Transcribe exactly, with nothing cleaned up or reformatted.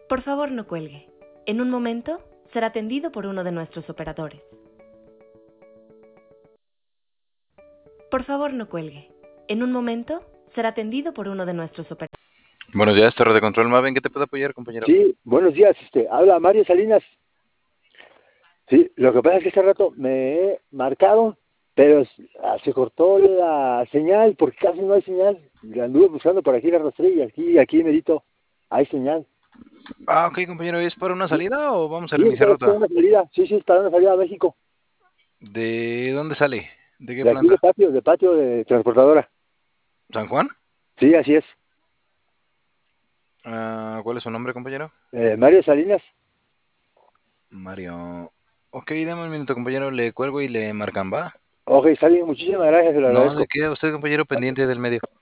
Por favor, no cuelgue. En un momento será atendido por uno de nuestros operadores. Por favor, no cuelgue. En un momento será atendido por uno de nuestros operadores. Buenos días, Torre de Control Maven, ¿qué te puedo apoyar, compañero? Sí, buenos días, este, habla Mario Salinas. Sí, lo que pasa es que hace rato me he marcado, pero se cortó la señal, porque casi no hay señal. La anduve buscando por aquí, la rastré, y aquí, aquí medito, hay señal. Ah, ok, compañero, ¿es para una salida o vamos a Sí, reiniciar es para ruta? una salida, sí, sí, es para una salida a México. ¿De dónde sale? ¿De qué De aquí de planta? patio, de patio de transportadora. ¿San Juan? Sí, así es. Ah, ¿cuál es su nombre, compañero? Eh, Mario Salinas. Mario. Ok, dame un minuto, compañero, le cuelgo y le marcan, ¿va? Ok, está bien, muchísimas gracias, se lo No, ¿de agradezco. qué? A usted, compañero, pendiente del medio.